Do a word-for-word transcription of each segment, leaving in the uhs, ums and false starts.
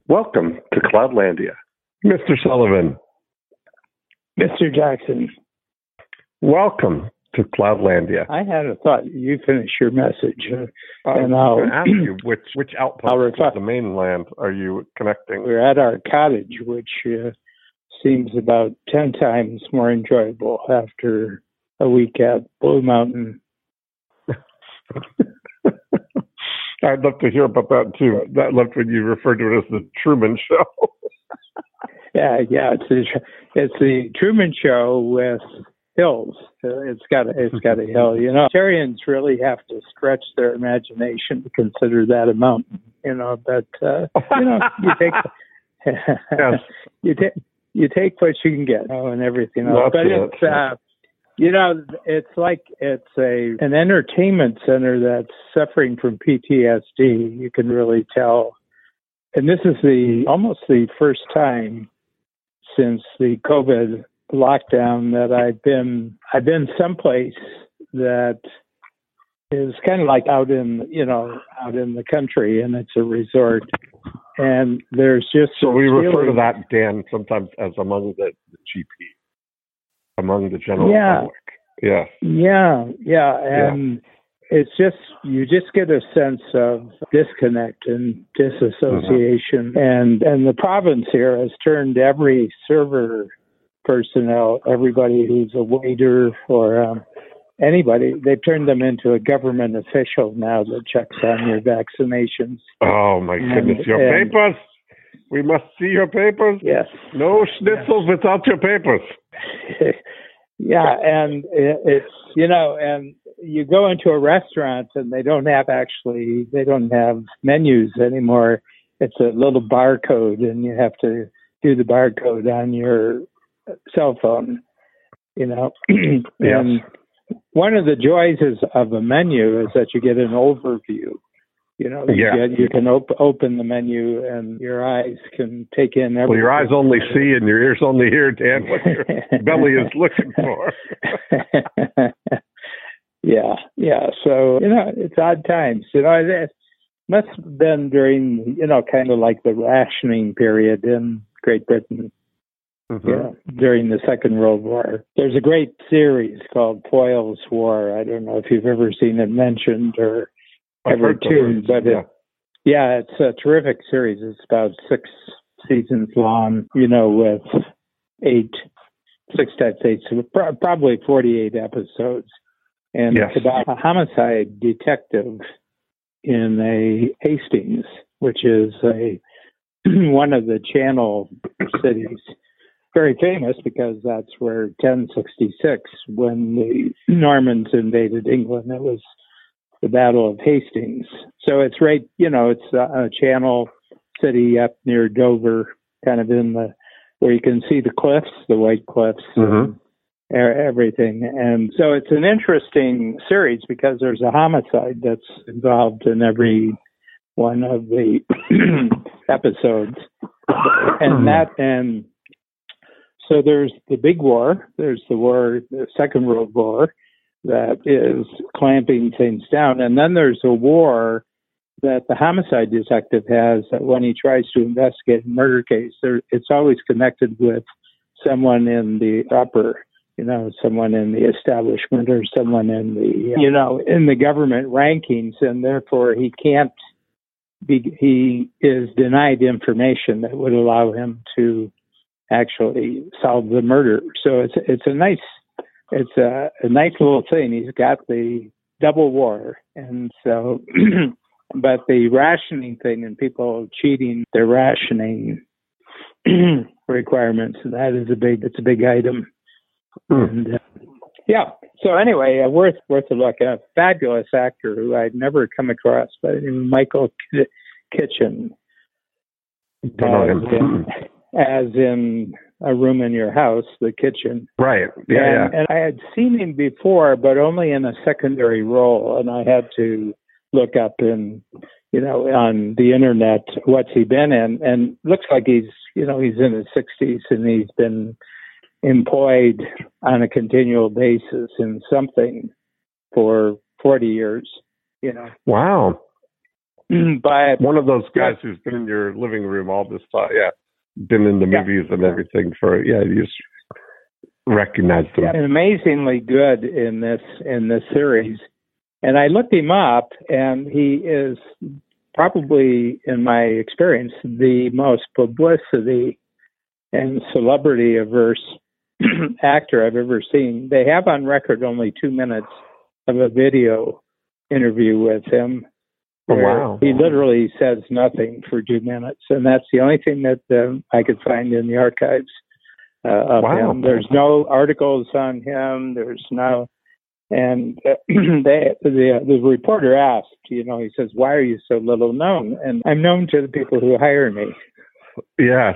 Welcome to Cloudlandia. Mister Sullivan. Mister Jackson. Welcome to Cloudlandia. I had a thought. You finish your message. Uh, and I'll ask you which, which outpost of the mainland are you connecting? We're at our cottage, which uh, seems about ten times more enjoyable after a week at Blue Mountain. I'd love to hear about that too. I loved when you referred to it as the Truman Show. yeah, yeah, it's the, it's the Truman Show with hills. Uh, it's got a, it's got a hill. You know, Ontarians really have to stretch their imagination to consider that a mountain. You know, but uh, you know, you take yes. you take you take what you can get, you know, and everything else. That's but it. it's. Uh, You know, it's like it's a an entertainment center that's suffering from P T S D. You can really tell. And this is the almost the first time since the COVID lockdown that I've been I've been someplace that is kind of like out in, you know, out in the country, and it's a resort. And there's just so we feeling, refer to that, Dan, sometimes as among the, the G P. Among the general yeah. public. Yeah. Yeah, yeah. And yeah. It's just, you just get a sense of disconnect and disassociation. Mm-hmm. And, and the province here has turned every server personnel, everybody who's a waiter or um, anybody, they've turned them into a government official now that checks on your vaccinations. Oh, my goodness. And, your and, papers. We must see your papers. Yes. No schnitzels yes. without your papers. Yeah, and it's, you know, and you go into a restaurant and they don't have actually, they don't have menus anymore. It's a little barcode and you have to do the barcode on your cell phone, you know. Yes. And one of the joys is of a menu is that you get an overview. You know, you, yeah. get, you can op- open the menu and your eyes can take in everything. Well, your eyes only see and your ears only hear, Dan, what your belly is looking for. yeah, yeah. So, you know, it's odd times. You know, it must have been during, you know, kind of like the rationing period in Great Britain. Mm-hmm. Yeah, during the Second World War. There's a great series called Foyle's War. I don't know if you've ever seen it mentioned or ever tuned, but yeah. It, yeah, it's a terrific series. It's about six seasons long, you know, with eight, six times eight, so probably forty-eight episodes. And yes. it's about a homicide detective in a Hastings, which is a one of the Channel cities. Very famous because that's where ten sixty-six, when the Normans invaded England, it was the Battle of Hastings. So it's right, you know, it's a Channel city up near Dover, kind of in the, where you can see the cliffs, the White Cliffs, mm-hmm. and everything. And so it's an interesting series because there's a homicide that's involved in every one of the episodes. And that, and so there's the big war, there's the war, the Second World War, that is clamping things down. And then there's a war that the homicide detective has that when he tries to investigate a murder case, there, it's always connected with someone in the upper, you know, someone in the establishment or someone in the, you know, in the government rankings. And therefore he can't be, he is denied information that would allow him to actually solve the murder. So it's, it's a nice, It's a, a nice little thing. He's got the double war. And so, but the rationing thing and people cheating their rationing requirements, that is a big, it's a big item. Mm. And, uh, yeah. So anyway, uh, worth, worth a look. A fabulous actor who I'd never come across, but Michael K- Kitchen. As in, as in A Room in Your House, the kitchen. Right. Yeah, and, yeah. and I had seen him before, but only in a secondary role. And I had to look up in, you know, on the internet, what's he been in? And looks like he's, you know, he's in his sixties and he's been employed on a continual basis in something for forty years, you know. Wow. but one of those guys who's been in your living room all this time, yeah, been in the yeah. movies and everything for, yeah, you just recognize them. Yeah, amazingly good in this in this series. And I looked him up, and he is probably, in my experience, the most publicity and celebrity averse actor I've ever seen. They have on record only two minutes of a video interview with him. Oh, wow. He literally says nothing for two minutes, and that's the only thing that um, I could find in the archives uh, of wow. him. There's no articles on him. There's no, and uh, they, the the reporter asked, you know, he says, "Why are you so little known?" And I'm known to the people who hire me. Yes.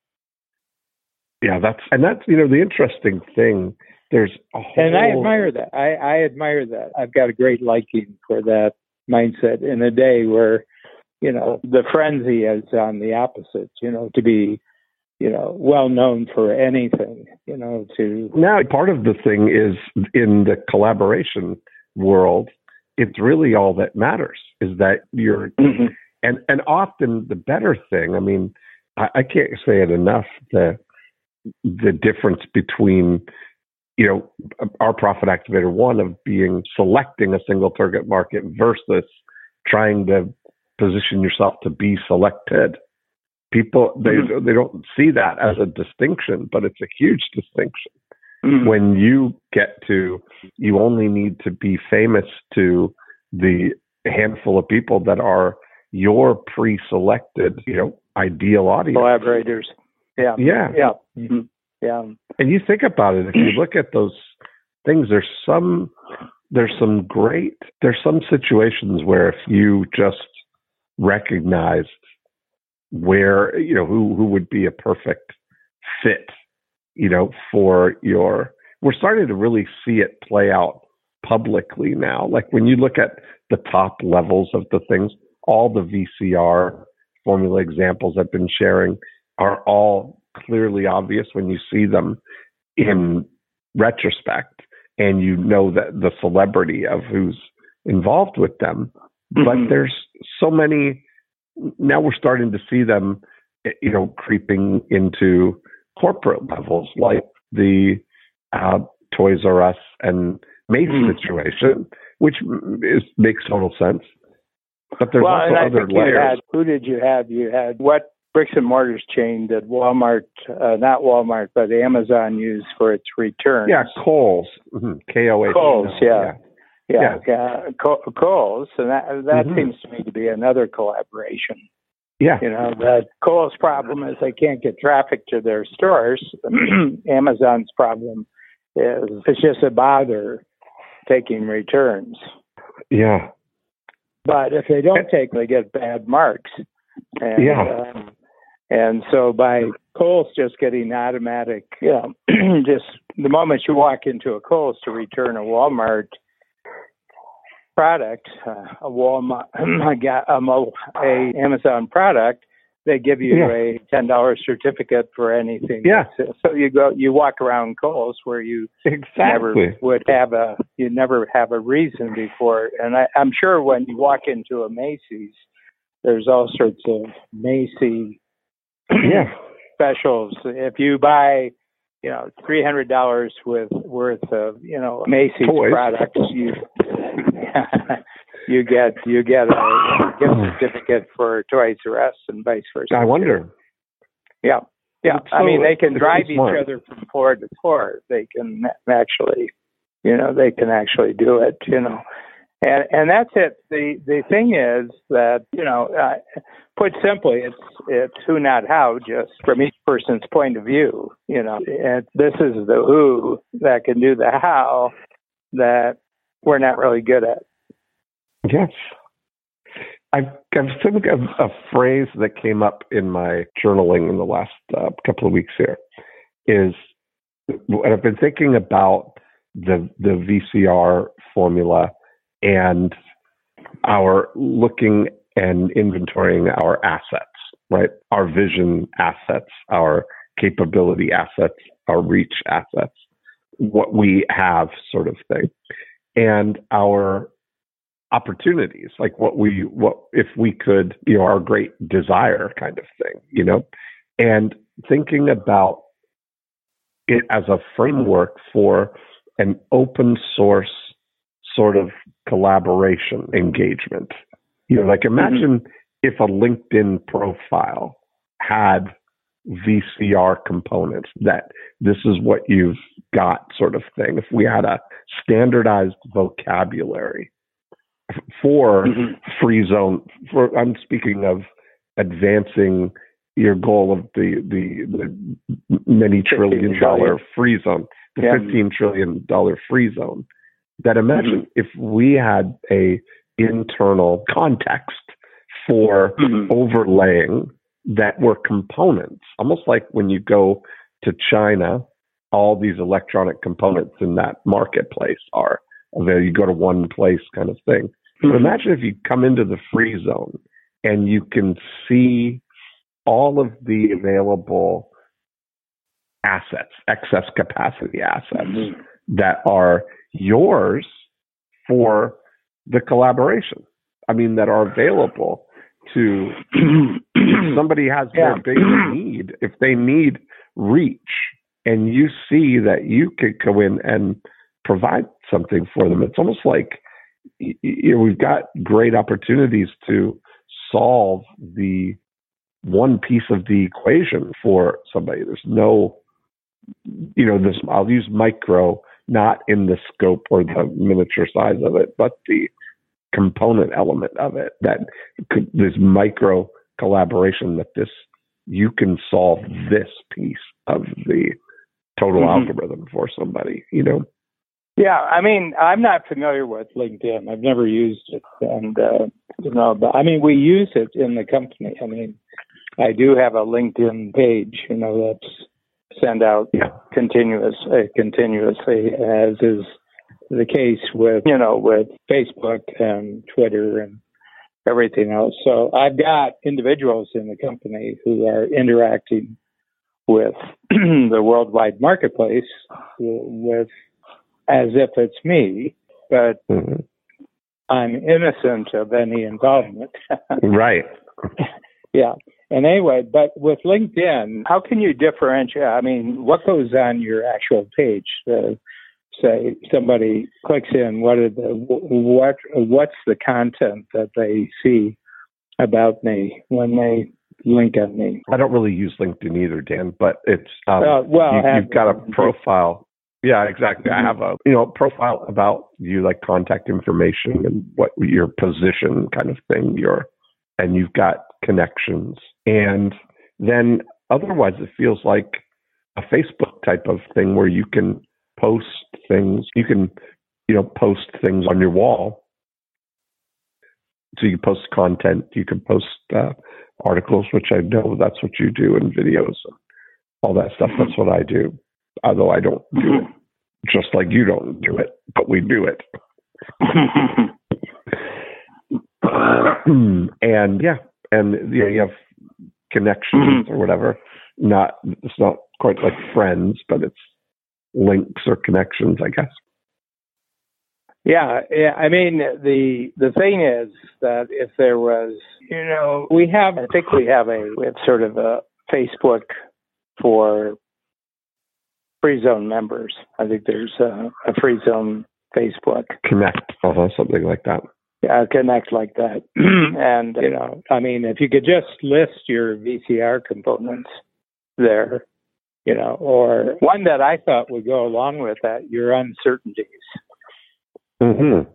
Yeah, that's and that's you know the interesting thing. There's a whole, and I admire that. I, I admire that. I've got a great liking for that mindset in a day where, you know, the frenzy is on the opposite. You know, to be, you know, well known for anything. You know, to now part of the thing is in the collaboration world, it's really all that matters is that you're, mm-hmm. and and often the better thing. I mean, I, I can't say it enough. The the difference between, you know, our Profit Activator one of being selecting a single target market versus trying to position yourself to be selected. People, they mm-hmm. they don't see that as a distinction, but it's a huge distinction. Mm-hmm. When you get to, you only need to be famous to the handful of people that are your pre-selected, you know, ideal audience. Collaborators. Yeah. Yeah. Yeah. Mm-hmm. Yeah. And you think about it, if you look at those things, there's some, there's some great, there's some situations where if you just recognized where, you know, who, who would be a perfect fit, you know, for your, we're starting to really see it play out publicly now. Like when you look at the top levels of the things, all the V C R formula examples I've been sharing are all clearly obvious when you see them in retrospect and you know that the celebrity of who's involved with them. Mm-hmm. But there's so many, now we're starting to see them, you know, creeping into corporate levels, like the uh, Toys R Us and Mace mm-hmm. situation, which is, makes total sense. But there's well, also and I other think you layers. Had, who did you have? You had what bricks and mortars chain did Walmart, uh, not Walmart, but Amazon use for its returns? Yeah, Kohl's. Mm-hmm. K O H. Kohl's, yeah. yeah. Yeah, yeah. yeah. Kohl's, and that, that mm-hmm. seems to me to be another collaboration. Yeah. You know, that Kohl's problem is they can't get traffic to their stores. Amazon's problem is it's just a bother taking returns. Yeah. But if they don't take, they get bad marks. And, yeah. Um, and so by Kohl's just getting automatic, you know, just the moment you walk into a Kohl's to return a Walmart product, uh, a Walmart, um, a, a Amazon product, they give you yeah. a ten dollars certificate for anything. Yeah. So you go, you walk around Kohl's where you exactly. never would have a, you never have a reason before. And I, I'm sure when you walk into a Macy's, there's all sorts of Macy yeah. specials. If you buy, you know, three hundred dollars with worth of, you know, Macy's Toys. products, you you get you get a gift certificate for Toys R Us and vice versa. I wonder. Yeah, yeah. So, I mean, they can drive each smart. other from floor to floor. They can actually, you know, they can actually do it. You know. And and that's it. The the thing is that, you know, uh, put simply, it's it's who, not how, just from each person's point of view. You know, and this is the who that can do the how that we're not really good at. Yes. I've, I've think of a phrase that came up in my journaling in the last uh, couple of weeks here is, and I've been thinking about the the V C R formula and our looking and inventorying our assets, right? Our vision assets, our capability assets, our reach assets, what we have sort of thing. And our opportunities, like what we, what if we could, you know, our great desire kind of thing, you know, and thinking about it as a framework for an open source sort of collaboration engagement. You know, like imagine mm-hmm. if a LinkedIn profile had V C R components, that this is what you've got sort of thing. If we had a standardized vocabulary for mm-hmm. free zone, for I'm speaking of advancing your goal of the the, the many trillion dollar free zone, the yeah. fifteen trillion dollar free zone. That imagine mm-hmm. if we had a internal context for mm-hmm. overlaying that were components, almost like when you go to China, all these electronic components in that marketplace are available. You go to one place kind of thing. Mm-hmm. But imagine if you come into the free zone and you can see all of the available assets, excess capacity assets mm-hmm. that are yours for the collaboration. I mean, that are available to if somebody has yeah. their big need, if they need reach, and you see that you could go in and provide something for them. It's almost like you know, we've got great opportunities to solve the one piece of the equation for somebody. There's no, you know, this, I'll use micro, not in the scope or the miniature size of it, but the component element of it, that could, this micro collaboration, that this, you can solve this piece of the total mm-hmm. algorithm for somebody, you know? Yeah, I mean, I'm not familiar with LinkedIn. I've never used it. And, uh, you know, but I mean, we use it in the company. I mean, I do have a LinkedIn page, you know, that's send out yeah. continuous, uh, continuously, as is the case with, you know, with Facebook and Twitter and everything else. So I've got individuals in the company who are interacting with the worldwide marketplace with as if it's me, but mm-hmm. I'm innocent of any involvement. Right. Yeah. And anyway, but with LinkedIn, how can you differentiate? I mean, what goes on your actual page? Uh, say somebody clicks in, what are the what what's the content that they see about me when they link on me? I don't really use LinkedIn either, Dan, but it's um, uh, well, you, you've got a profile. Yeah, exactly. I have a you know profile about you, like contact information and what your position kind of thing. Your and you've got connections, and then otherwise it feels like a Facebook type of thing where you can post things. You can you know post things on your wall. So you can post content. You can post uh, articles, which I know that's what you do, and videos and all that stuff. That's what I do. Although I don't do it just like you don't do it, but we do it. And yeah, and you know, you have connections or whatever. Not it's not quite like friends, but it's links or connections, I guess. Yeah, yeah. I mean, the the thing is that if there was, you know, we have, I think we have a we have sort of a Facebook for Free Zone members. I think there's a, a Free Zone Facebook. Connect, uh-huh, something like that. Yeah, Connect like that. And, you know, I mean, if you could just list your V C R components there, you know, or one that I thought would go along with that, your uncertainties. Mm-hmm.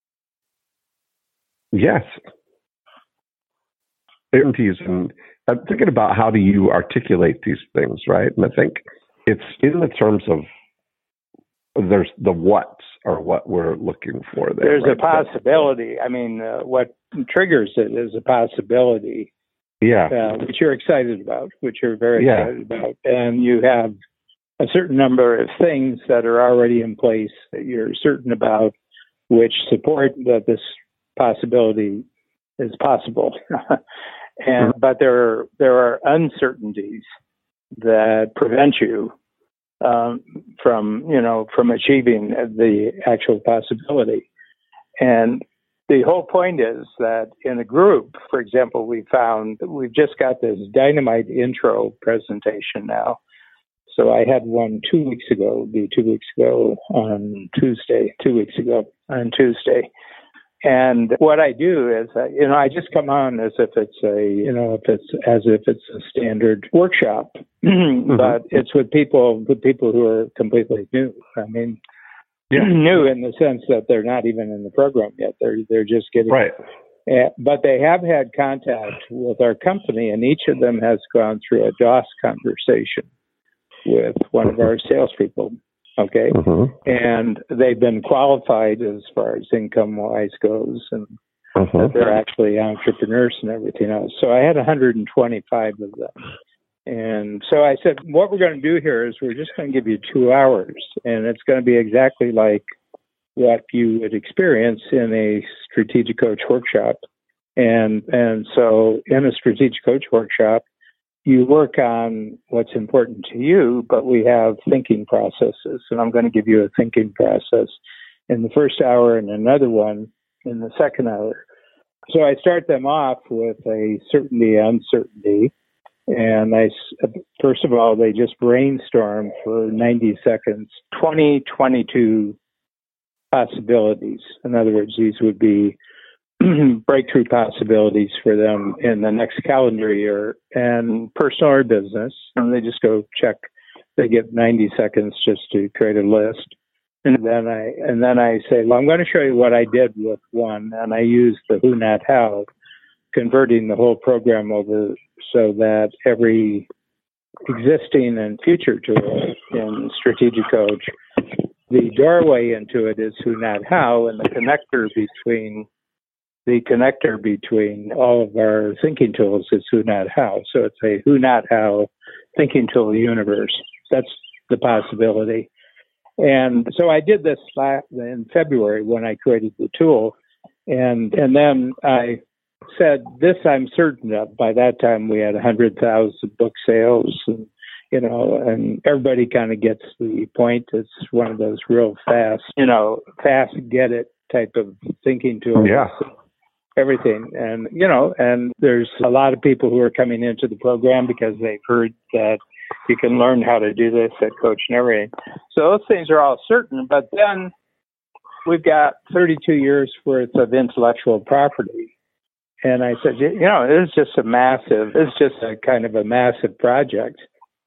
Yes. Uncertainties, and I'm thinking about how do you articulate these things, right? And I think it's in the terms of there's the what's are what we're looking for there. There's right? a possibility. I mean, uh, what triggers it is a possibility. Yeah. Uh, which you're excited about, which you're very yeah. excited about. And you have a certain number of things that are already in place that you're certain about, which support that this possibility is possible. And mm-hmm. but there are, there are uncertainties that prevent you um, from, you know, from achieving the actual possibility. And the whole point is that in a group, for example, we found we've just got this dynamite intro presentation now. So I had one two weeks ago, it'd be two weeks ago on Tuesday, two weeks ago on Tuesday. And what I do is, uh, you know, I just come on as if it's a, you know, if it's as if it's a standard workshop, mm-hmm. but it's with people, with people who are completely new. I mean, yeah. new in the sense that they're not even in the program yet. They're they're just getting right. Uh, but they have had contact with our company, and each of them has gone through a DOS conversation with one of our salespeople. Okay. Mm-hmm. And they've been qualified as far as income wise goes, and mm-hmm. that they're actually entrepreneurs and everything else. So I had one hundred twenty-five of them. And so I said, what we're going to do here is we're just going to give you two hours, and it's going to be exactly like what you would experience in a strategic coach workshop. And, and so in a strategic coach workshop, you work on what's important to you, but we have thinking processes, and I'm going to give you a thinking process in the first hour and another one in the second hour. So I start them off with a certainty, uncertainty, and I, first of all, they just brainstorm for ninety seconds, twenty, twenty-two possibilities. In other words, these would be breakthrough possibilities for them in the next calendar year, and personal or business. And they just go check. They get ninety seconds just to create a list. And then I and then I say, well, I'm going to show you what I did with one, and I use the who, not how, converting the whole program over so that every existing and future tool in Strategic Coach, the doorway into it is who, not how, and the connector between The connector between all of our thinking tools is who, not how. So it's a who, not how thinking tool universe. That's the possibility. And so I did this in February when I created the tool. And and then I said, this I'm certain of. By that time, we had one hundred thousand book sales. And, you know, and everybody kind of gets the point. It's one of those real fast, you know, fast get it type of thinking tools. Yeah. Everything. And, you know, and there's a lot of people who are coming into the program because they've heard that you can learn how to do this at Coach and everything. So those things are all certain, but then we've got thirty-two years worth of intellectual property. And I said, you know, it's just a massive, it's just a kind of a massive project.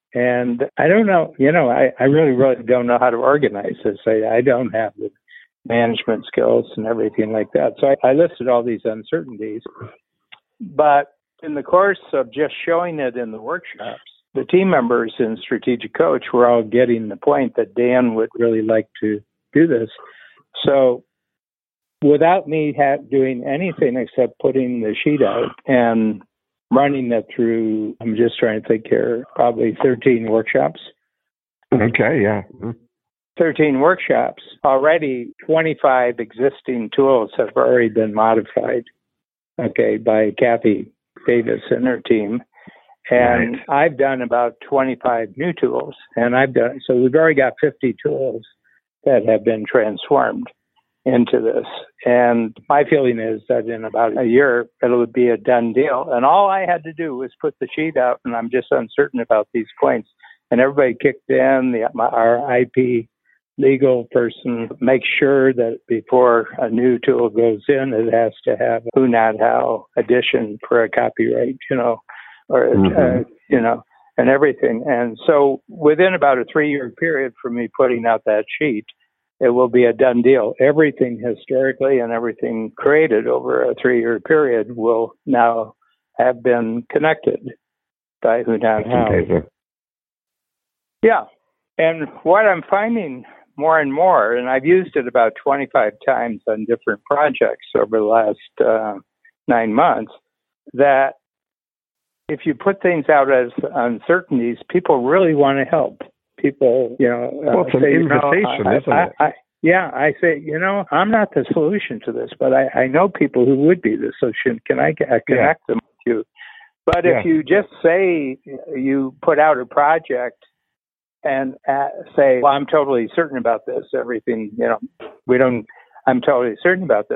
And I don't know, you know, I, I really, really don't know how to organize this. I, I don't have the management skills and everything like that. So I, I listed all these uncertainties. But in the course of just showing it in the workshops, the team members in Strategic Coach were all getting the point that Dan would really like to do this. So without me ha- doing anything except putting the sheet out and running it through, I'm just trying to think here, probably thirteen workshops. Okay, yeah. Mm-hmm. thirteen workshops. Already twenty-five existing tools have already been modified, okay, by Kathy Davis and her team. And right. I've done about twenty-five new tools. And I've done, so we've already got fifty tools that have been transformed into this. And my feeling is that in about a year, it'll be a done deal. And all I had to do was put the sheet out, and I'm just uncertain about these points. And everybody kicked in, the, our I P legal person makes sure that before a new tool goes in, it has to have a who, not how addition for a copyright, you know, or, mm-hmm. uh, you know, and everything. And so within about a three-year period from me putting out that sheet, it will be a done deal. Everything historically and everything created over a three-year period will now have been connected by who, not how. Yeah. And what I'm finding more and more, and I've used it about twenty-five times on different projects over the last uh, nine months, that if you put things out as uncertainties, people really want to help. People, you know, well, it's uh, an say, invitation, you know, I, isn't I, it? I, yeah, I say, you know, I'm not the solution to this, but I, I know people who would be the solution. Can I connect yeah. them with you? But yeah. if you just say you put out a project and uh, say, well, I'm totally certain about this, everything, you know, we don't, I'm totally certain about this.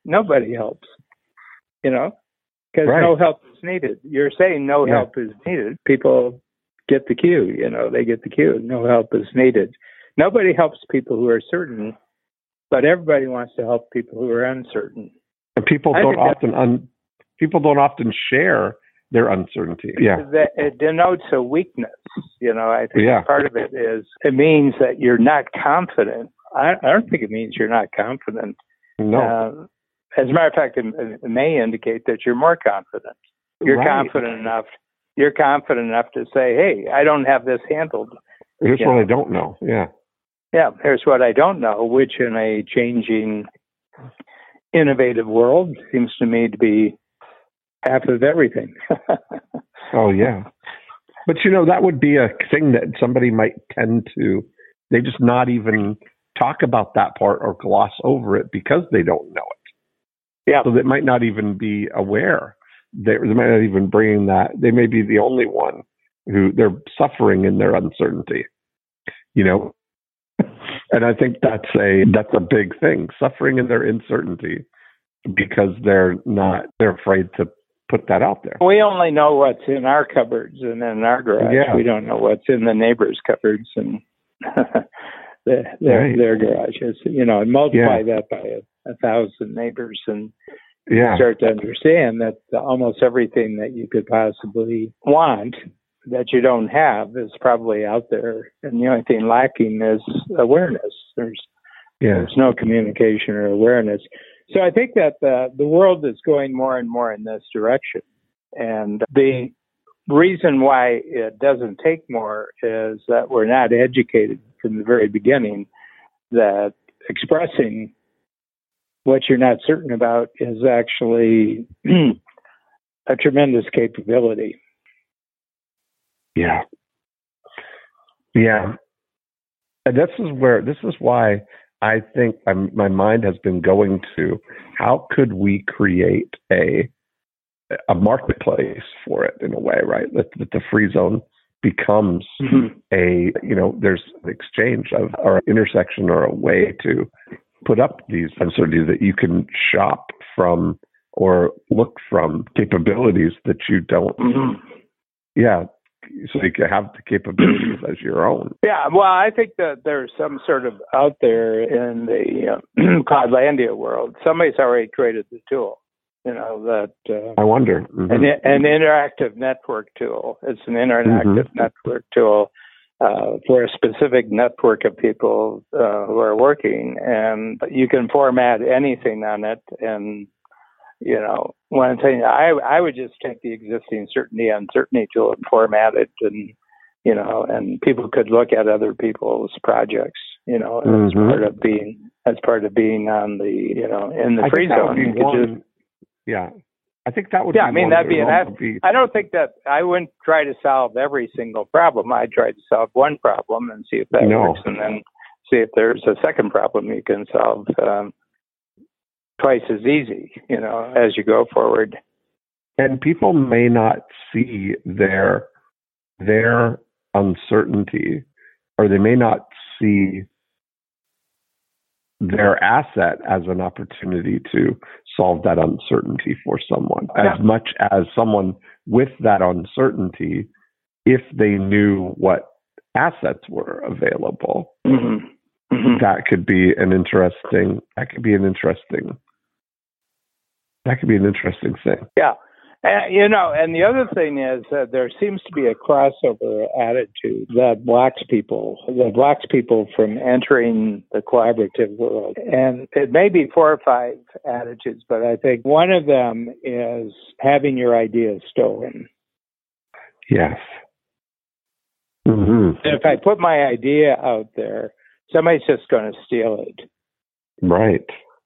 nobody helps, you know, because Right. no help is needed. You're saying no Yeah. help is needed. People get the cue, you know, they get the cue. No help is needed. Nobody helps people who are certain, but everybody wants to help people who are uncertain. And people I don't think that- often un, people don't often share their uncertainty. Yeah. That it denotes a weakness. You know, I think Yeah. part of it is it means that you're not confident. I, I don't think it means you're not confident. No. Uh, as a matter of fact, it, it may indicate that you're more confident. You're Right. confident enough. You're confident enough to say, "Hey, I don't have this handled. Here's Yeah. what I don't know. Yeah. Yeah, here's what I don't know," which in a changing, innovative world seems to me to be half of everything. Oh, yeah. But, you know, that would be a thing that somebody might tend to, they just not even talk about that part or gloss over it because they don't know it. Yeah. So they might not even be aware. They, they might not even bring that. They may be the only one who they're suffering in their uncertainty, you know? And I think that's a, that's a big thing, suffering in their uncertainty because they're not, they're afraid to put that out there. We only know what's in our cupboards and in our garage. Yeah. We don't know what's in the neighbors' cupboards and the, their Right. their garages. You know, and multiply Yeah. that by a, a thousand neighbors, and Yeah. start to understand that almost everything that you could possibly want that you don't have is probably out there, and the only thing lacking is awareness. There's Yeah. There's no communication or awareness. So I think that the, the world is going more and more in this direction. And the reason why it doesn't take more is that we're not educated from the very beginning that expressing what you're not certain about is actually a tremendous capability. Yeah. Yeah. And this is where, this is why I think I'm, my mind has been going to how could we create a a marketplace for it in a way, right? That, that the free zone becomes Mm-hmm. a, you know, there's an exchange of or an intersection or a way to put up these uncertainties that you can shop from or look from capabilities that you don't. Mm-hmm. Yeah. So you can have the capabilities as your own. Yeah, well, I think that there's some sort of out there in the uh, Cloudlandia world. Somebody's already created the tool, you know, that uh, I wonder. Mm-hmm. an, an interactive network tool. It's an interactive Mm-hmm. network tool uh, for a specific network of people uh, who are working, and you can format anything on it. And you know, one thing I I would just take the existing certainty uncertainty tool and format it, and you know, and people could look at other people's projects, you know, as Mm-hmm. part of being as part of being on the you know in the I free think that zone. would be You could one, just- yeah. I think that would Yeah, be I mean, one that'd that be an would ask- also be, I don't think that I wouldn't try to solve every single problem. I'd try to solve one problem and see if that No. works, and then see if there's a second problem you can solve um, twice as easy, you know, as you go forward. and people may not see their their uncertainty, or they may not see their asset as an opportunity to solve that uncertainty for someone, Yeah. as much as someone with that uncertainty, if they knew what assets were available, Mm-hmm. Mm-hmm. that could be an interesting, that could be an interesting, that could be an interesting thing. Yeah. And, you know, and the other thing is that there seems to be a crossover attitude that blocks people, that blocks people from entering the collaborative world. And it may be four or five attitudes, but I think one of them is having your ideas stolen. Yes. Mm-hmm. And if I put my idea out there, somebody's just going to steal it. Right.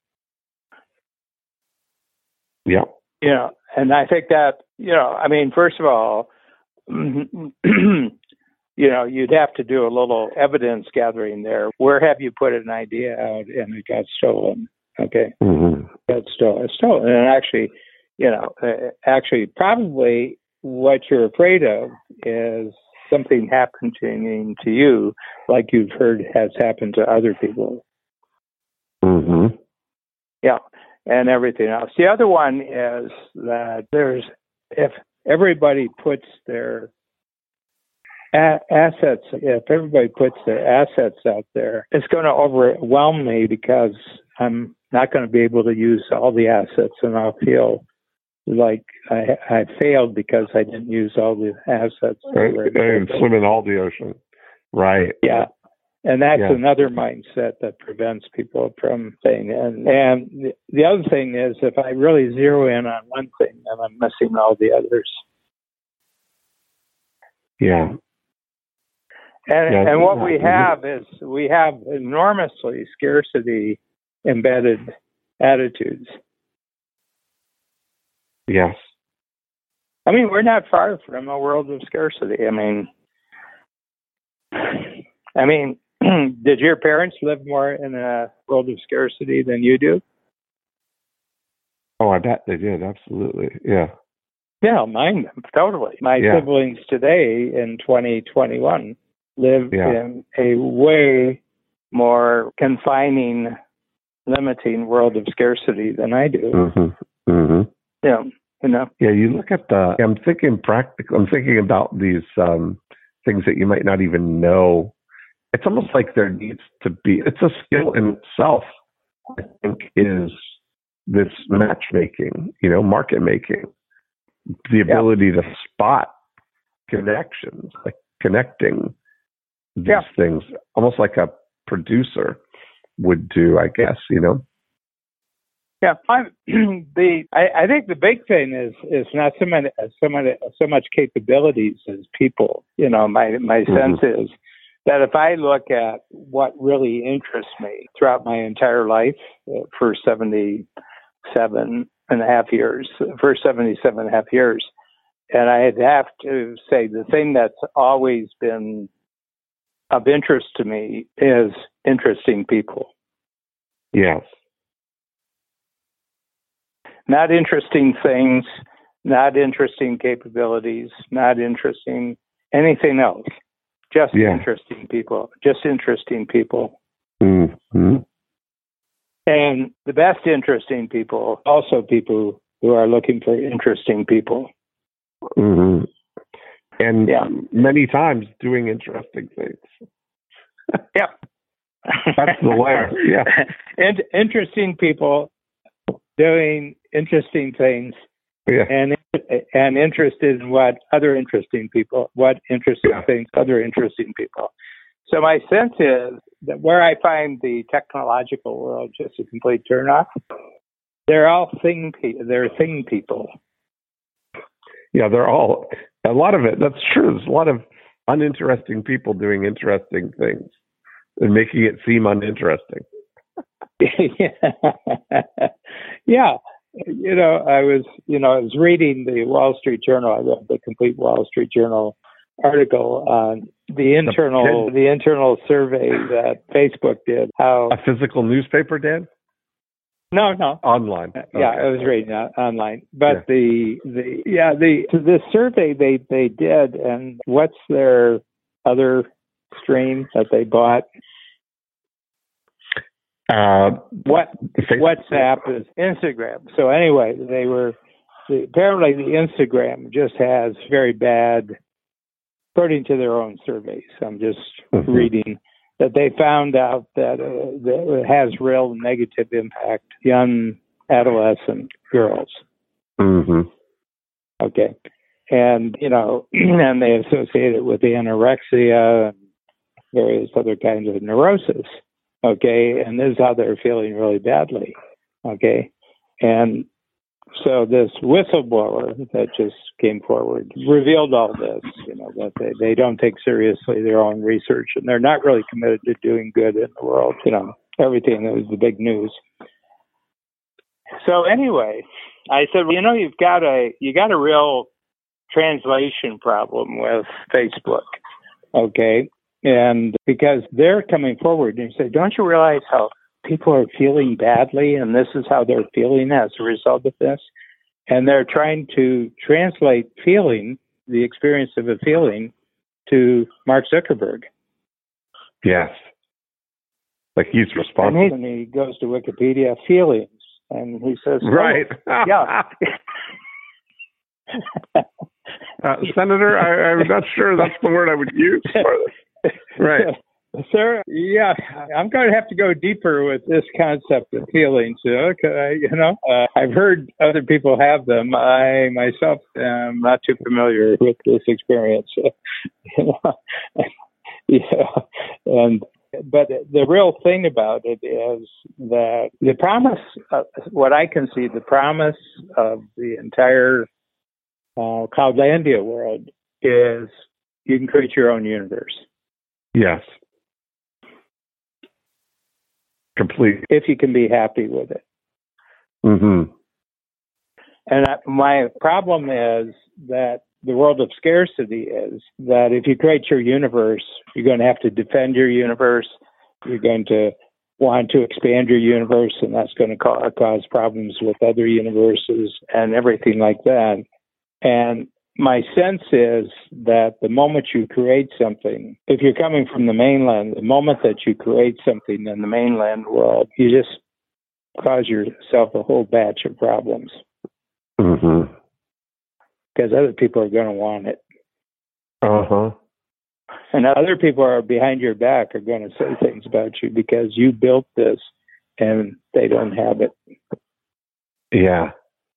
Yep. You know, and I think that, you know, I mean, first of all, you know, you'd have to do a little evidence gathering there. Where have you put an idea out and it got stolen? Okay. Mm-hmm. Got stolen. Stolen. And actually, you know, uh, actually, probably what you're afraid of is something happening to you like you've heard has happened to other people. Mm-hmm. Yeah. and everything else. The other one is that there's, if everybody puts their a- assets, if everybody puts their assets out there, it's going to overwhelm me because I'm not going to be able to use all the assets, and I'll feel like I, I failed because I didn't use all the assets. And swim in all the ocean. Right. Yeah. And that's yeah. another mindset that prevents people from saying. And, and the other thing is, if I really zero in on one thing, then I'm missing all the others. Yeah. And, yeah. and what we have is we have enormously scarcity embedded attitudes. Yes. I mean, we're not far from a world of scarcity. I mean, I mean, did your parents live more in a world of scarcity than you do? Oh, I bet they did. Absolutely. Yeah. Yeah, mine, totally. My yeah. siblings today in twenty twenty-one live yeah. in a way more confining, limiting world of scarcity than I do. Mm-hmm. Mm-hmm. Yeah, you know. Yeah, you look at the, I'm thinking practical, I'm thinking about these um, things that you might not even know. It's almost like there needs to be, it's a skill in itself, I think, is this matchmaking, you know, market making, the ability yeah. to spot connections, like connecting these yeah. things, almost like a producer would do, I guess, you know? Yeah, I'm, the I, I think the big thing is is not so many so many so much capabilities as people. You know, my my mm-hmm. sense is that if I look at what really interests me throughout my entire life uh, for seventy-seven and a half years, for seventy-seven and a half years, and I'd have to say the thing that's always been of interest to me is interesting people. Yes. Not interesting things, not interesting capabilities, not interesting anything else. Just yeah. interesting people. Just interesting people. Mm-hmm. And the best interesting people, also people who are looking for interesting people. Mm-hmm. And yeah. many times doing interesting things. yeah. That's the layer. Yeah. And interesting people doing interesting things, yeah. and and interested in what other interesting people, what interesting yeah. things other interesting people. So my sense is that where I find the technological world just a complete turnoff, they're all thing pe- they're thing people. Yeah, they're all a lot of it. That's true. There's a lot of uninteresting people doing interesting things and making it seem uninteresting. yeah, you know, I was, you know, I was reading the Wall Street Journal. I read the complete Wall Street Journal article on the internal, the internal survey that Facebook did. How a physical newspaper, Dan? No, no, online. Uh, yeah, okay. I was reading uh, online, but yeah. the the yeah the the survey they they did, and what's their other stream that they bought? Uh, what WhatsApp is Instagram. So anyway, they were the, apparently the Instagram just has very bad, according to their own surveys. I'm just mm-hmm. reading that they found out that, uh, that it has real negative impact on young adolescent girls. Mm-hmm. Okay, and you know, and they associate it with the anorexia and various other kinds of neurosis. Okay, and this is how they're feeling really badly. Okay, and so this whistleblower that just came forward revealed all this, you know, that they, they don't take seriously their own research, and they're not really committed to doing good in the world, you know, everything that was the big news. So anyway, I said, well, you know, you've got a, you got a real translation problem with Facebook. Okay. And because they're coming forward and say, don't you realize how people are feeling badly and this is how they're feeling as a result of this? And they're trying to translate feeling, the experience of a feeling, to Mark Zuckerberg. Yes. Like he's responsible. And he goes to Wikipedia, feelings, And he says, oh, right. yeah. uh, Senator, I, I'm not sure that's the word I would use for this. Right. Sir, yeah, I'm going to have to go deeper with this concept of feelings. Okay, you know, uh, I've heard other people have them. I myself am not too familiar with this experience. You know? Yeah, and but the real thing about it is that the promise, uh, what I can see, the promise of the entire uh, Cloudlandia world is you can create your own universe. Yes. Complete. If you can be happy with it. Mm-hmm. And I, my problem is that the world of scarcity is that if you create your universe, you're going to have to defend your universe. You're going to want to expand your universe, and that's going to ca- cause problems with other universes and everything like that. And my sense is that the moment you create something, if you're coming from the mainland, the moment that you create something in the mainland world, you just cause yourself a whole batch of problems. Mm-hmm. Because other people are going to want it. Uh-huh. And other people are behind your back are going to say things about you because you built this and they don't have it. Yeah.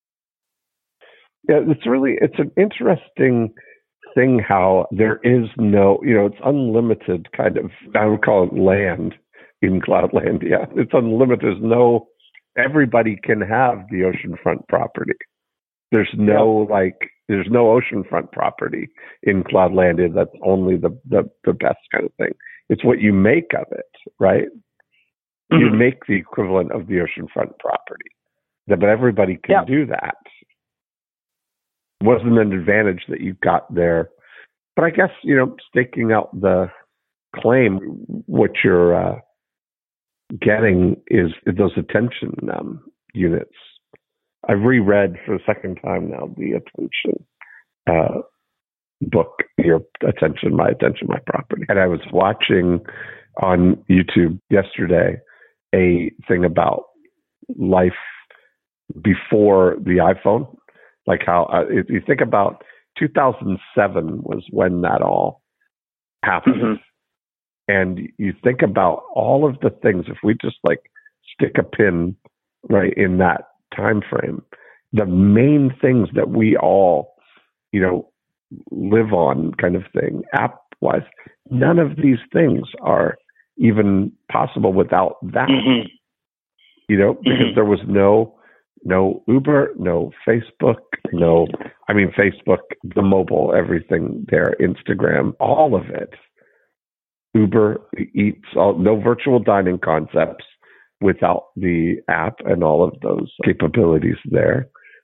Yeah, it's really, it's an interesting thing how there is no, you know, it's unlimited kind of, I would call it land in Cloudlandia. It's unlimited. There's no, everybody can have the oceanfront property. There's no, yeah. like, there's no oceanfront property in Cloudlandia that's only the, the, the best kind of thing. It's what you make of it, right? Mm-hmm. You make the equivalent of the oceanfront property. But everybody can yeah. do that. Wasn't an advantage that you got there. But I guess, you know, staking out the claim, what you're uh, getting is those attention um, units. I've reread for the second time now the attention uh, book, Your Attention, My Attention, My Property. And I was watching on YouTube yesterday a thing about life before the iPhone. Like how, uh, if you think about two thousand seven was when that all happened. Mm-hmm. And you think about all of the things, if we just like stick a pin right in that time frame, the main things that we all, you know, live on kind of thing, app-wise, none of these things are even possible without that. Mm-hmm. You know, because mm-hmm. there was no No Uber, no Facebook, no, I mean, Facebook, the mobile, everything there, Instagram, all of it. Uber Eats, all, no virtual dining concepts without the app and all of those capabilities there.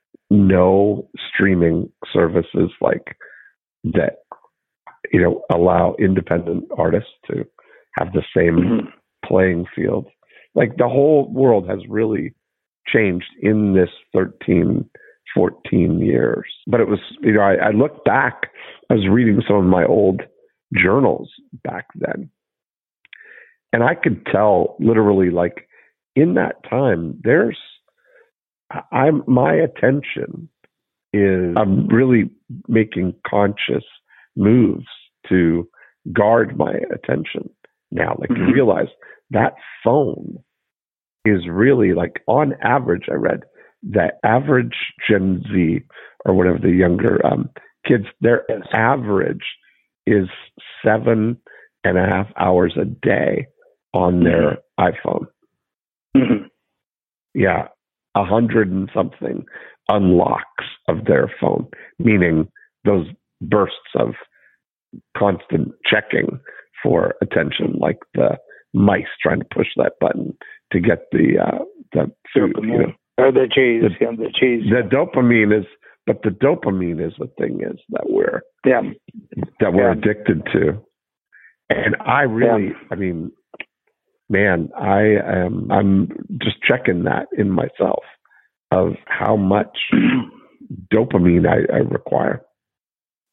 No streaming services like that, you know, allow independent artists to have the same mm-hmm. playing field. Like the whole world has really changed in this thirteen, fourteen years. But it was, you know, I, I look back, I was reading some of my old journals back then. And I could tell literally like in that time, there's, I'm, my attention is, I'm really making conscious moves to guard my attention now. Like you realize that phone is really like on average, I read that average Gen Z or whatever the younger um, kids, their average is seven and a half hours a day on their mm-hmm. iPhone. Mm-hmm. Yeah, a hundred and something unlocks of their phone, meaning those bursts of constant checking for attention, like the mice trying to push that button to get the uh, the food, you know, or the cheese, the, yeah, the cheese. The dopamine is, but the dopamine is the thing is that we're yeah that we're yeah. addicted to, and I really, yeah. I mean, man, I am I'm just checking that in myself of how much dopamine I, I require.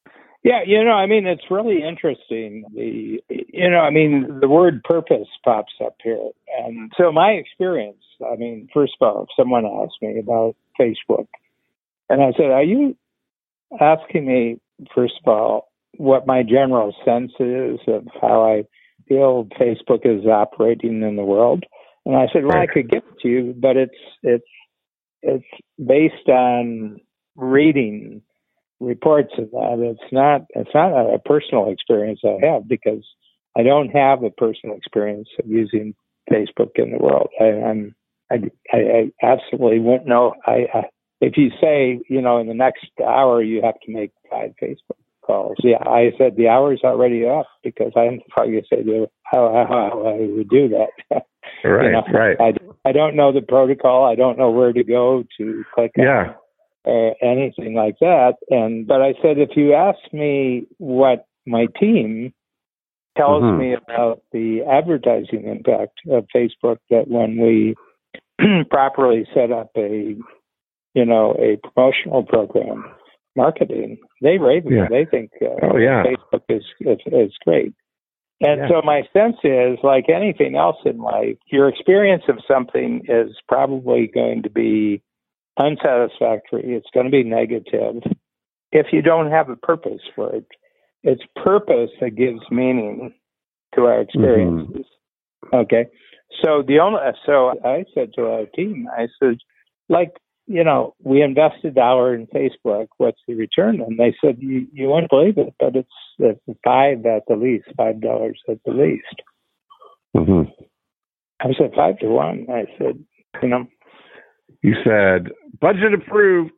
Yeah, you know, I mean, it's really interesting. The, you know, I mean, the word purpose pops up here. And so my experience, I mean, first of all, if someone asked me about Facebook, and I said, are you asking me, first of all, what my general sense is of how I feel Facebook is operating in the world? And I said, well, I could give it to you, but it's, it's, it's based on reading reports of that. It's not it's not a personal experience I have, because I don't have a personal experience of using Facebook in the world. I, I'm I, I absolutely wouldn't know. I, I if you say, you know, in the next hour you have to make five Facebook calls, yeah, I said the hour's already up, because I didn't probably say how, how I would do that. Right, you know, right. I, I don't know the protocol. I don't know where to go to click on. Yeah. Or anything like that. And but I said, if you ask me what my team tells mm-hmm. me about the advertising impact of Facebook, that when we properly set up a, you know, a promotional program, marketing, they rave it. Yeah. They think uh, oh, yeah. Facebook is, is is great. And yeah. so my sense is, like anything else in life, your experience of something is probably going to be unsatisfactory. It's going to be negative if you don't have a purpose for it. It's purpose that gives meaning to our experiences. Mm-hmm. Okay. So the only, so I said to our team, I said, like, you know, we invested a dollar in Facebook. What's the return? And they said, you, you won't believe it, but it's, it's five at the least, five dollars at the least. Mm-hmm. I said, five to one. I said, you know, you said, budget approved.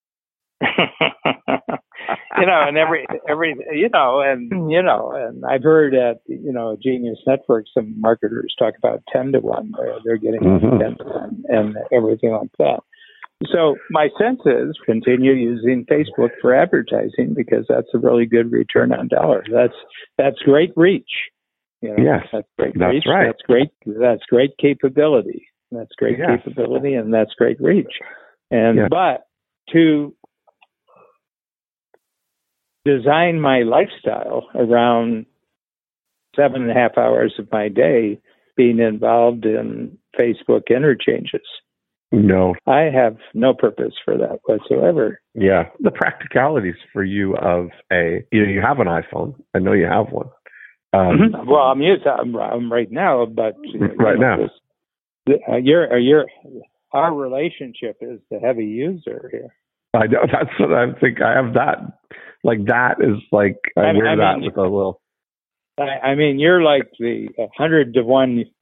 you know, and every, every, you know, and, you know, and I've heard at, you know, Genius Network, some marketers talk about ten to one, where they're getting mm-hmm. ten to one and everything like that. So my sense is continue using Facebook for advertising, because that's a really good return on dollar. That's, that's great reach. You know, yes, that's great that's reach. right. That's great. That's great capability. That's great yes. capability, and that's great reach. And yeah. but to design my lifestyle around seven and a half hours of my day being involved in Facebook interchanges, no, I have no purpose for that whatsoever. Yeah, the practicalities for you of a, you know, you have an iPhone. I know you have one. Um, well, I'm used. I'm, I'm right now, but right know, now. This, Uh, you're, you're, our relationship is the heavy user here. I know, that's what I think. I have that. Like, that is like, I, I wear I that mean, with a little. I, I mean, you're like the hundred to one. You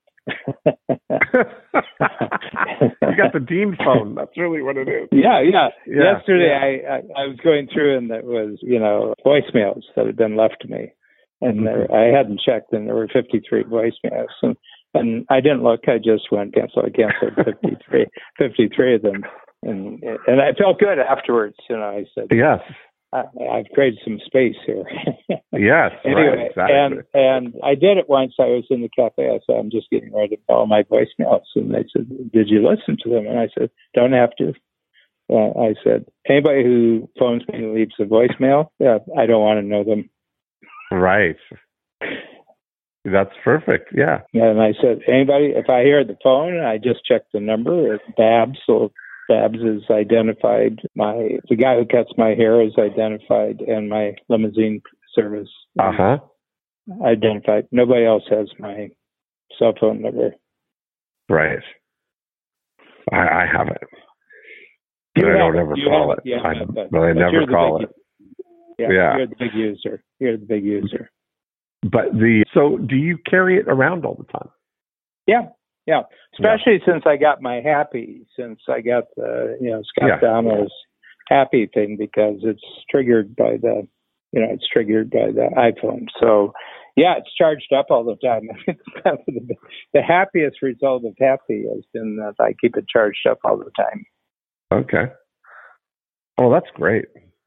got the Dean phone. That's really what it is. Yeah, yeah. yeah Yesterday, yeah. I, I, I was going through, and it was, you know, voicemails that had been left to me. And there, I hadn't checked, and there were fifty-three voicemails. And And I didn't look. I just went cancel. I canceled fifty-three, fifty-three of them, and and I felt good afterwards. You know, I said, "Yes, I, I've created some space here." Yes. Anyway, right, exactly. and and I did it once. I was in the cafe. I said, "I'm just getting ready to call my voicemails," and they said, "Did you listen to them?" And I said, "Don't have to." Uh, I said, "Anybody who phones me and leaves a voicemail, yeah, I don't want to know them." Right. That's perfect. Yeah. And I said, anybody, if I hear the phone, I just check the number. It's Babs. So Babs is identified. My the guy who cuts my hair is identified, and my limousine service uh huh identified. Nobody else has my cell phone number. Right. I, I have it, but you I have, don't ever call it. Yeah, I, but, but, but I never call big, it. Yeah, yeah, you're the big user. You're the big user. But the so do you carry it around all the time? Yeah, yeah. Especially yeah. since I got my Happy, since I got the you know Scott yeah. Dahmer's Happy thing, because it's triggered by the you know it's triggered by the iPhone. So yeah, it's charged up all the time. The happiest result of Happy has been that I keep it charged up all the time. Okay. Oh, that's great.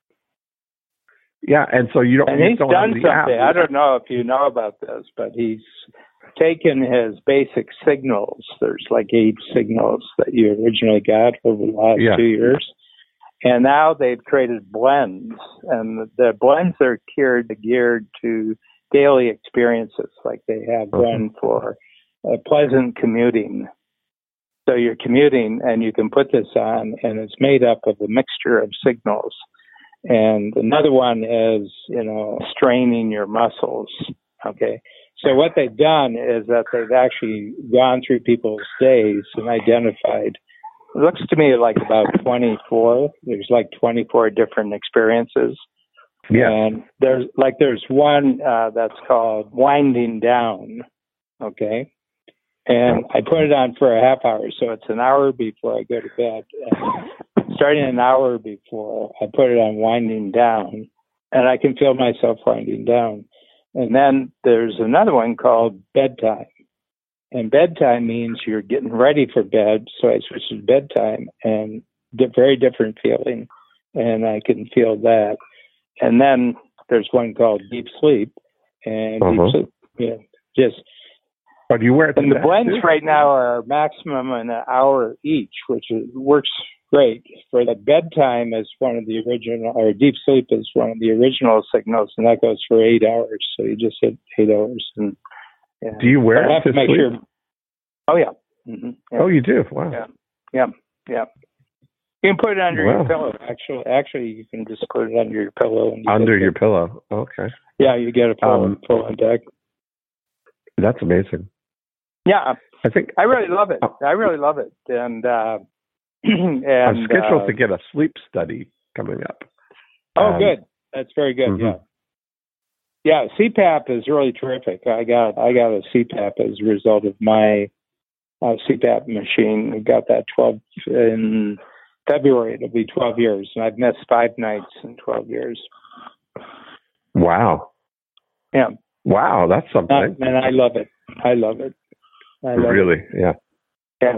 Yeah, and so you don't. And you he's don't done have the something. app. I don't know if you know about this, but he's taken his basic signals. There's like eight signals that you originally got over the last yeah. two years, And now they've created blends, and the blends are geared, geared to daily experiences. Like they have one for uh, pleasant commuting. So you're commuting, and you can put this on, and it's made up of a mixture of signals. And another one is, you know, straining your muscles. Okay. So what they've done is that they've actually gone through people's days and identified, it looks to me like about twenty-four. There's like twenty-four different experiences. Yeah. And there's like, there's one uh, that's called winding down. Okay. And I put it on for a half hour. So it's an hour before I go to bed. And starting an hour before, I put it on winding down, and I can feel myself winding down. And then there's another one called bedtime. And bedtime means you're getting ready for bed. So I switch to bedtime, and di- very different feeling. And I can feel that. And then there's one called deep sleep. And Uh-huh. deep sleep, yeah, just. But you wear it And the bed, blends too? right now are maximum an hour each, which is, works great. For the bedtime is one of the original, or deep sleep is one of the original signals, and that goes for eight hours. So you just hit eight hours. And, and Do you wear I it have to to make sleep? sure. Oh yeah. Mm-hmm. yeah. Oh, you do? Wow. Yeah. Yeah. Yeah. You can put it under Wow. your pillow. Actually, actually, you can just put it under your pillow. And you Under get your the, pillow. Okay. Yeah, you get a pillow Um, full on deck. That's amazing. Yeah, I think I really love it. Oh. I really love it. And uh, and I'm scheduled uh, to get a sleep study coming up. Oh, Um, good. That's very good. mhm. Yeah. Yeah, C PAP is really terrific. I got I got a C PAP as a result of my uh, C PAP machine. I got that twelve in February. It'll be twelve years, and I've missed five nights in twelve years. Wow. Yeah, Wow, that's uh, something. and I love it. I love it. I love Really? it. Yeah. Yeah.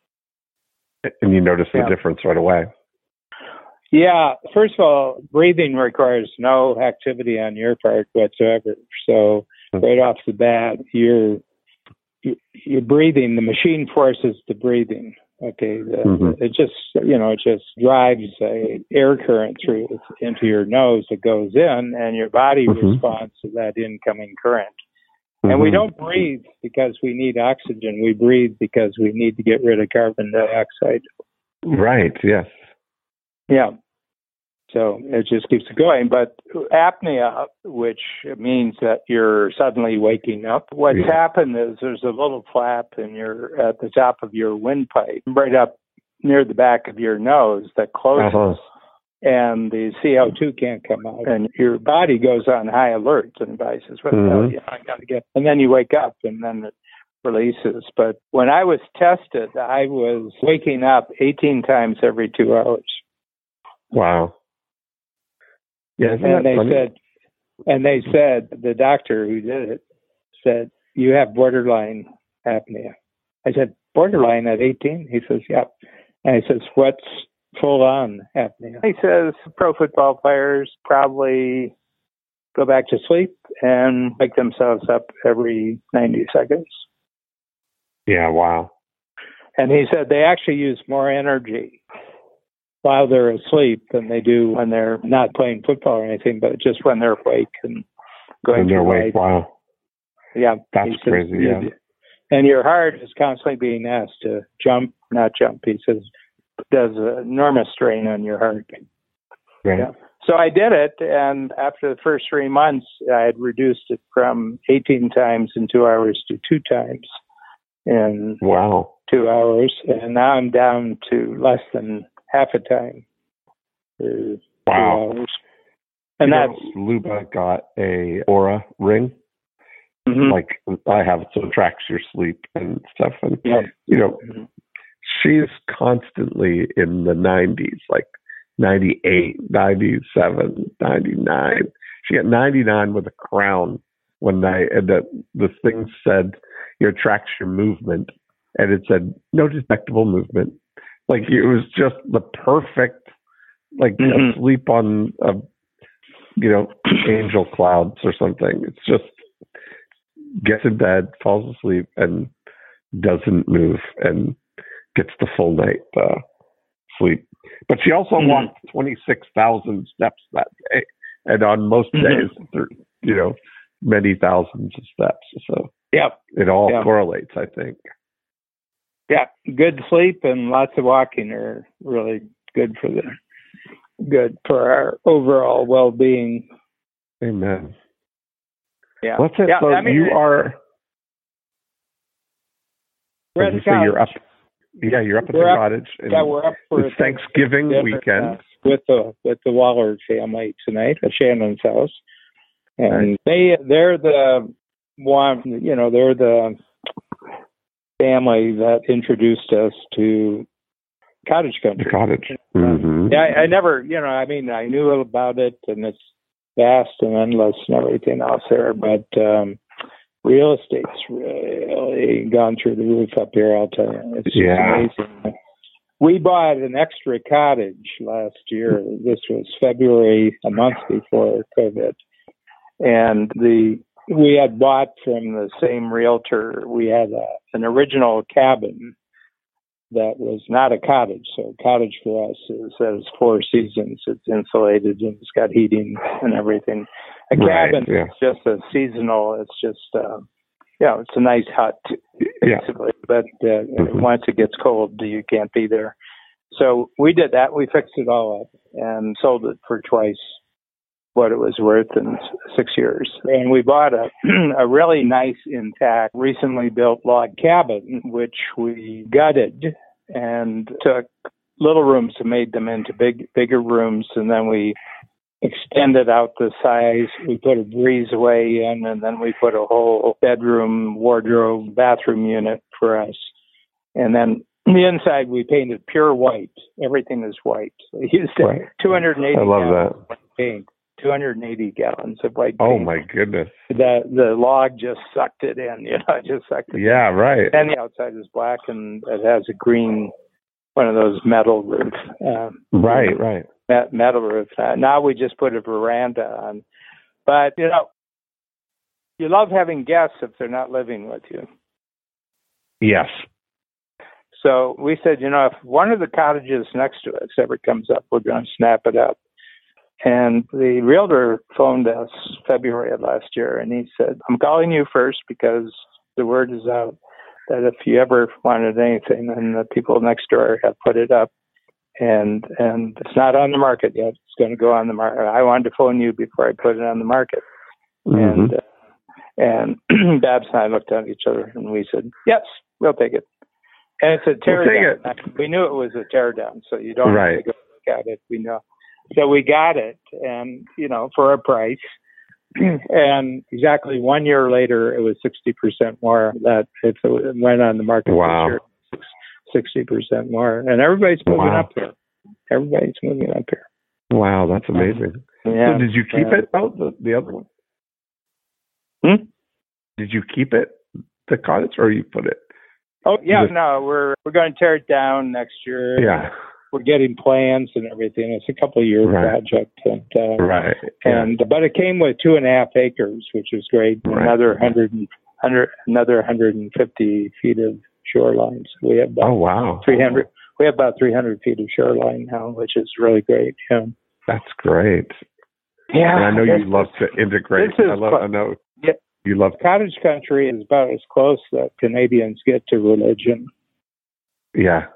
And you notice the Yeah. difference right away. Yeah. First of all, breathing requires no activity on your part whatsoever. So right off the bat, you're you're breathing. The machine forces the breathing. Okay. The, Mhm. It just you know it just drives a air current through into your nose that goes in, and your body Mhm. responds to that incoming current. And we Mhm. don't breathe because we need oxygen. We breathe because we need to get rid of carbon dioxide. Right, yes. Yeah. So it just keeps going. But apnea, which means that you're suddenly waking up, what's Yeah. happened is there's a little flap in your at the top of your windpipe, right up near the back of your nose that closes. Uh-huh. And the C O two can't come out, and your body goes on high alert, and the body says, "What the hell? Mhm. Yeah, I got to get." And then you wake up, and then it releases. But when I was tested, I was waking up eighteen times every two hours. Wow. Yeah, isn't that And they funny? said, and they said, the doctor who did it said, "You have borderline apnea." I said, "Borderline at eighteen?" He says, "Yeah." And I says, "What's full on apnea?" He says, "Pro football players probably go back to sleep and wake themselves up every ninety seconds. Yeah, wow. And he said they actually use more energy while they're asleep than they do when they're not playing football or anything, but just when they're awake and going And they're through awake. life. Wow. Yeah. That's He says, crazy, you- yeah. And your heart is constantly being asked to jump, not jump. He says, does an enormous strain on your heart. Right. Yeah. So I did it, and after the first three months, I had reduced it from eighteen times in two hours to two times in Wow. two hours, and now I'm down to less than half a time for Wow. two hours. And You that's know, Luba got a Aura ring. mhm. Like I have it, so it tracks your sleep and stuff. And yeah. you know, Mhm. she's constantly in the nineties, like ninety-eight, ninety-seven, ninety-nine. She got ninety-nine with a crown one night, and the the thing said, "Your tracks your movement," and it said no detectable movement. Like it was just the perfect, like Mhm. asleep on a, you know, angel clouds or something. It's just gets in bed, falls asleep, and doesn't move, and gets the full night uh, sleep. But she also Mm-hmm. walked twenty-six thousand steps that day. And on most Mhm. days, there, you know, many thousands of steps. So Yep. it all Yep. correlates, I think. Yeah. Good sleep and lots of walking are really good for the good for our overall well-being. Amen. Yeah. What's it? Yeah, So I mean, you are. We're I at was the gonna say you're up. cottage. Yeah, you're up at We're the up- cottage. And Yeah, we're up for it's Thanksgiving dinner, weekend. uh, with the with the Waller family tonight at Shannon's house, and Nice. they they're the one, you know, they're the family that introduced us to cottage The country. cottage. Uh, Mhm. Yeah, I, I never, you know, I mean, I knew about it, and it's vast and endless and everything else there, but um, real estate's really gone through the roof up here, I'll tell you. It's just Yeah. amazing. We bought an extra cottage last year. This was February, a month before COVID. And the we had bought from the same realtor. We had a, an original cabin that was not a cottage. So a cottage for us is that it's four seasons. It's insulated and it's got heating and everything. A Right, cabin yeah. is just a seasonal. It's just, uh, yeah, it's a nice hut, Yeah. basically. But uh, Mhm. once it gets cold, you can't be there. So we did that. We fixed it all up and sold it for twice what it was worth in six years. And we bought a, a really nice, intact, recently built log cabin, which we gutted and took little rooms and made them into big, bigger rooms. And then we extended out the size. We put a breezeway in, and then we put a whole bedroom, wardrobe, bathroom unit for us. And then the inside, we painted pure white. Everything is white. So we used Right. two hundred eighty I love gallons that. of white paint. two hundred eighty gallons of white Oh paint. my goodness. The the log just sucked it in. You know, it just sucked it Yeah, right. in. And the outside is black, and it has a green, one of those metal roof. Um, Right, right. met- metal roof. Uh, now we just put a veranda on. But, you know, you love having guests if they're not living with you. Yes. So we said, you know, if one of the cottages next to us ever comes up, we're going to snap it up. And the realtor phoned us February of last year, and he said, I'm calling you first because the word is out that if you ever wanted anything, then the people next door have put it up. And and it's not on the market yet. It's going to go on the market. I wanted to phone you before I put it on the market. Mhm. And uh, and Babs and I looked at each other, and we said, yes, we'll take it. And it's a tear We'll down. We knew it was a tear down, so you don't Right. have to go look at it. We know. So we got it, and, you know, for a price. And exactly one year later, it was sixty percent more. That if it went on the market Wow. this year, sixty percent more. And everybody's moving Wow. up here. Everybody's moving up here. Wow, that's amazing. Yeah. So did you keep yeah. it though, the, the other one? Hmm? Did you keep it, the cottage, or you put it? Oh yeah, Just- no, we're we're going to tear it down next year. Yeah. We're getting plans and everything. It's a couple of year Right. project, and uh, Right. Yeah. and but it came with two and a half acres, which was great. Right. Another hundred and hundred, another hundred and fifty feet of shoreline. So we have about Oh wow. three hundred. We have about three hundred feet of shoreline now, which is really great. Yeah. That's great. Yeah. And I know you this- love to integrate. this is I, love, fun. I know Yeah. you love. Cottage country is about as close that Canadians get to religion. Yeah.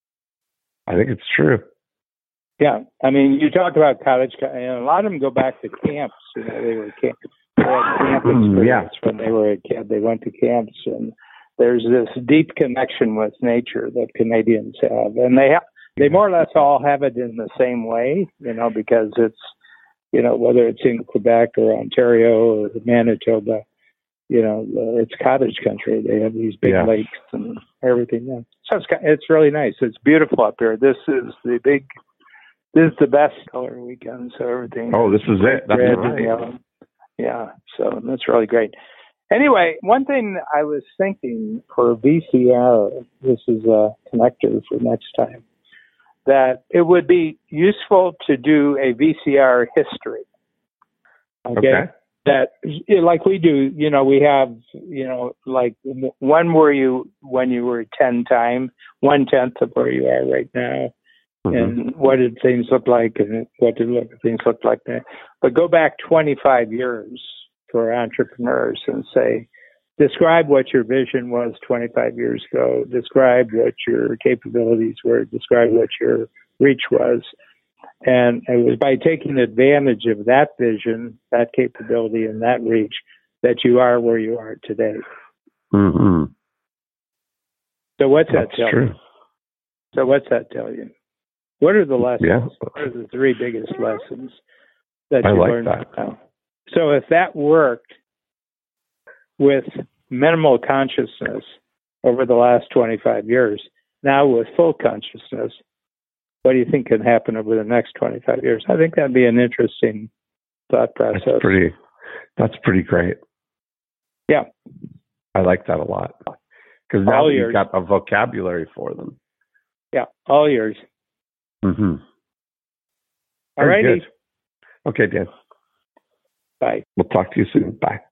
I think it's true. Yeah, I mean, you talk about cottage, and a lot of them go back to camps. You know, they were camp, they had camp experience Yeah. when they were a kid. They went to camps, and there's this deep connection with nature that Canadians have, and they have. They more or less all have it in the same way, you know, because it's, you know, whether it's in Quebec or Ontario or Manitoba, you know, it's cottage country. They have these big Yeah. lakes and everything. Yeah. So it's it's really nice. It's beautiful up here. This is the big. This is the best color weekend, so everything. Oh, this is it. That's red right. and yellow. Yeah, so that's really great. Anyway, one thing I was thinking for V C R, this is a connector for next time, that it would be useful to do a V C R history. Okay. Okay. That, like we do, you know, we have, you know, like when were you, when you were ten time, one tenth of where you are right now. Mm-hmm. And what did things look like, and what did things look like then? But go back twenty-five years for entrepreneurs and say, describe what your vision was twenty-five years ago. Describe what your capabilities were. Describe what your reach was. And it was by taking advantage of that vision, that capability, and that reach that you are where you are today. Mm-hmm. So what's That's that tell true. you? So what's that tell you? What are the lessons? Yeah. What are the three biggest lessons that I you like learned that. now? So if that worked with minimal consciousness over the last twenty-five years, now with full consciousness, what do you think can happen over the next twenty-five years? I think that'd be an interesting thought process. That's pretty, that's pretty great. Yeah. I like that a lot. Because now All that yours. you've got a vocabulary for them. Yeah, all yours. Mm-hmm. All righty. Okay, Dan. Bye. We'll talk to you soon. Bye.